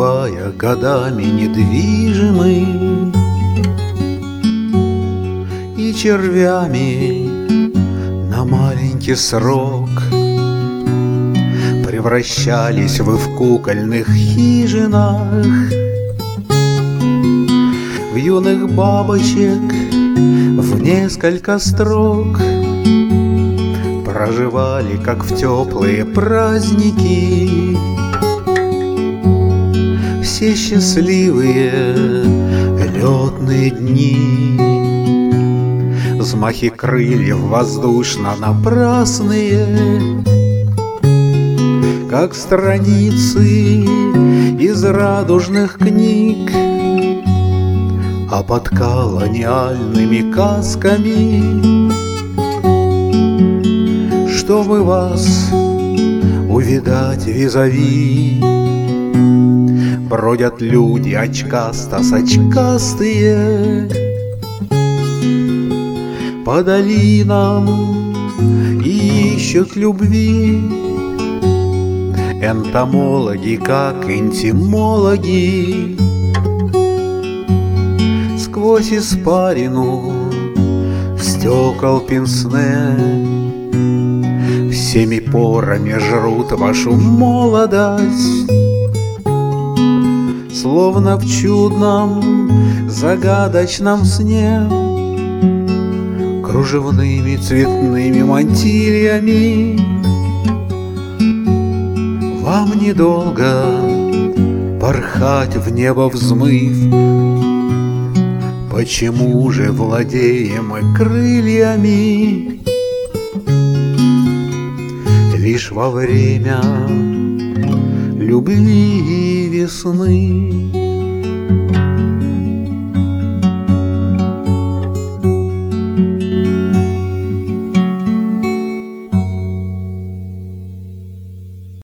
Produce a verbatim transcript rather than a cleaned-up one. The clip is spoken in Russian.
бывая годами недвижимы и червями на маленький срок превращались вы в кукольных хижинах, в юных бабочек в несколько строк проживали, как в теплые праздники, все счастливые летные дни. Взмахи крыльев воздушно напрасные, как страницы из радужных книг, а под колониальными касками, чтобы вас увидать визави, бродят люди очкасто-сочкастые по долинам и ищут любви. Энтомологи, как энтимологи, сквозь испарину стекол пенсне всеми порами жрут вашу молодость, словно в чудном загадочном сне, кружевными цветными мантильями. Вам недолго порхать в небо взмыв, почему же владеем мы крыльями лишь во время любви и весны?